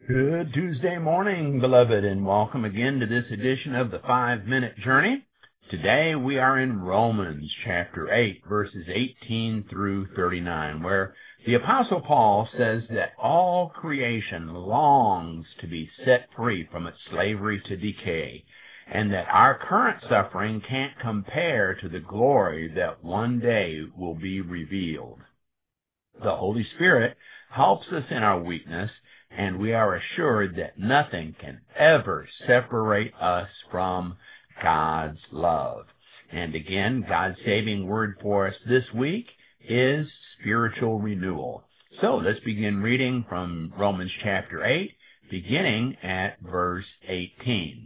Good Tuesday morning, beloved, and welcome again to this edition of the 5-Minute Journey. Today we are in Romans chapter 8, verses 18 through 39, where the Apostle Paul says that all creation longs to be set free from its slavery to decay, and that our current suffering can't compare to the glory that one day will be revealed. The Holy Spirit helps us in our weakness, and we are assured that nothing can ever separate us from God's love. And again, God's saving word for us this week is spiritual renewal. So let's begin reading from Romans chapter 8, beginning at verse 18.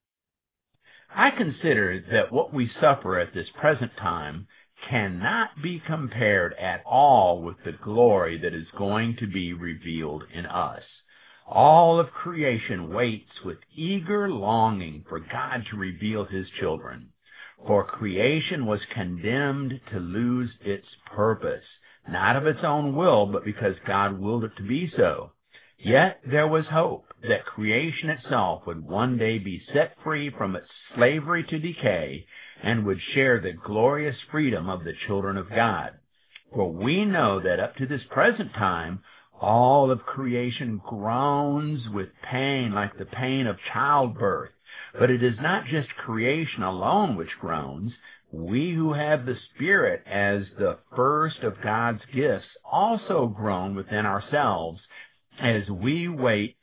I consider that what we suffer at this present time cannot be compared at all with the glory that is going to be revealed in us. All of creation waits with eager longing for God to reveal His children. For creation was condemned to lose its purpose, not of its own will, but because God willed it to be so. Yet there was hope that creation itself would one day be set free from its slavery to decay and would share the glorious freedom of the children of God. For we know that up to this present time, all of creation groans with pain like the pain of childbirth. But it is not just creation alone which groans. We who have the Spirit as the first of God's gifts also groan within ourselves as we wait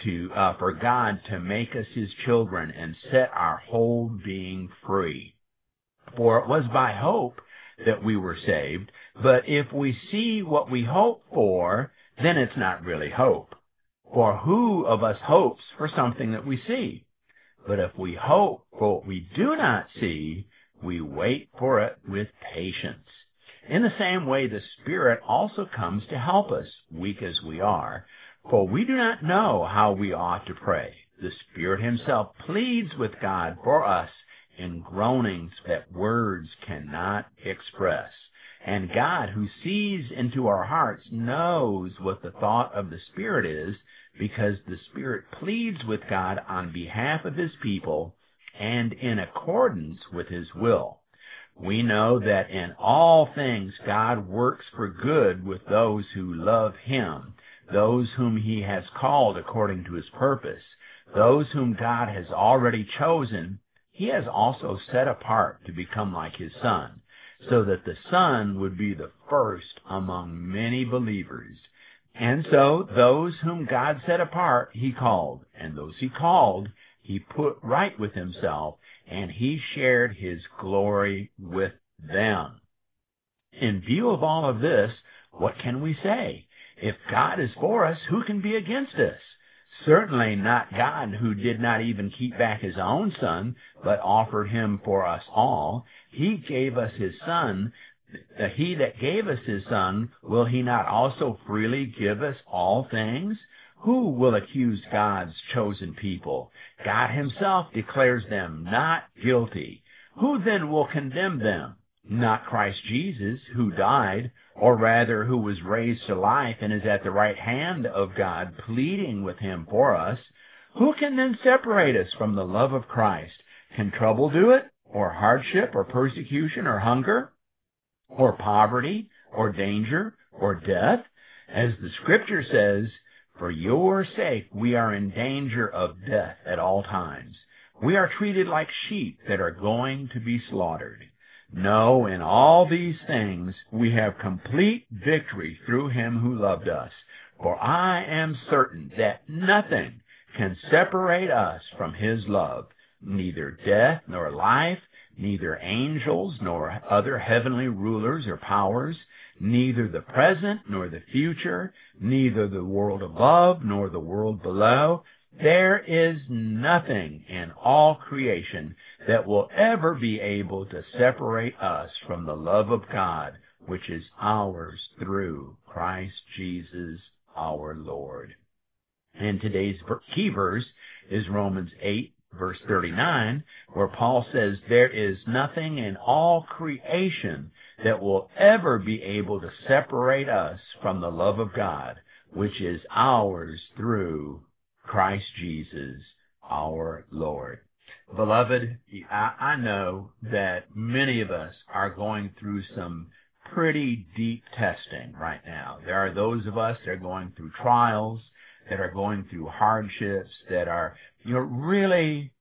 for God to make us His children and set our whole being free. For it was by hope that we were saved, but if we see what we hope for, then it's not really hope. For who of us hopes for something that we see? But if we hope for what we do not see, we wait for it with patience. In the same way, the Spirit also comes to help us, weak as we are, for we do not know how we ought to pray. The Spirit Himself pleads with God for us in groanings that words cannot express. And God, who sees into our hearts, knows what the thought of the Spirit is, because the Spirit pleads with God on behalf of His people and in accordance with His will. We know that in all things God works for good with those who love Him, those whom He has called according to His purpose. Those whom God has already chosen, He has also set apart to become like His Son, so that the Son would be the first among many believers. And so those whom God set apart, He called, and those He called, He put right with Himself, and He shared His glory with them. In view of all of this, what can we say? If God is for us, who can be against us? Certainly not God, who did not even keep back His own Son, but offered Him for us all. He gave us His Son. He that gave us His Son, will He not also freely give us all things? Who will accuse God's chosen people? God Himself declares them not guilty. Who then will condemn them? Not Christ Jesus, who died, or rather who was raised to life and is at the right hand of God, pleading with Him for us. Who can then separate us from the love of Christ? Can trouble do it, or hardship, or persecution, or hunger, or poverty, or danger, or death? As the Scripture says, for your sake we are in danger of death at all times. We are treated like sheep that are going to be slaughtered. No, in all these things we have complete victory through Him who loved us. For I am certain that nothing can separate us from His love, neither death nor life, neither angels nor other heavenly rulers or powers, neither the present nor the future, neither the world above nor the world below. There is nothing in all creation that will ever be able to separate us from the love of God, which is ours through Christ Jesus our Lord. And today's key verse is Romans 8, verse 39, where Paul says, there is nothing in all creation that will ever be able to separate us from the love of God, which is ours through Christ Jesus our Lord. Beloved, I know that many of us are going through some pretty deep testing right now. There are those of us that are going through trials, that are going through hardships, that are, really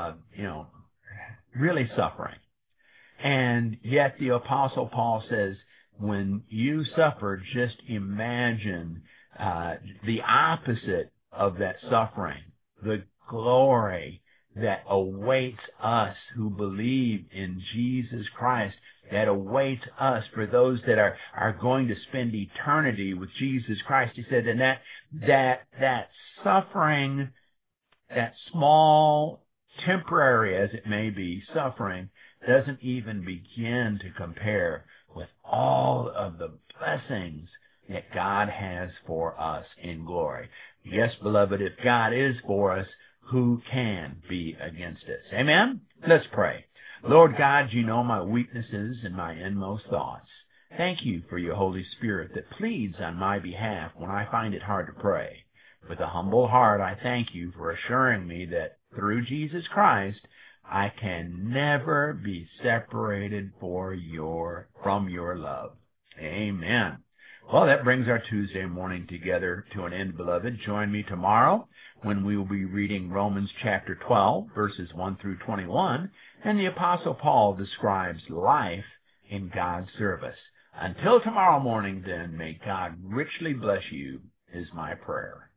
suffering. And yet the Apostle Paul says, when you suffer, just imagine the opposite of that suffering, the glory that awaits us who believe in Jesus Christ, that awaits us for those that are going to spend eternity with Jesus Christ. He said, and that suffering, that small, temporary as it may be, suffering, doesn't even begin to compare with all of the blessings that God has for us in glory. Yes, beloved, if God is for us, who can be against us? Amen? Let's pray. Lord God, you know my weaknesses and my inmost thoughts. Thank you for your Holy Spirit that pleads on my behalf when I find it hard to pray. With a humble heart, I thank you for assuring me that through Jesus Christ, I can never be separated from your love. Amen. Well, that brings our Tuesday morning together to an end, beloved. Join me tomorrow when we will be reading Romans chapter 12, verses 1 through 21, and the Apostle Paul describes life in God's service. Until tomorrow morning, then, may God richly bless you, is my prayer.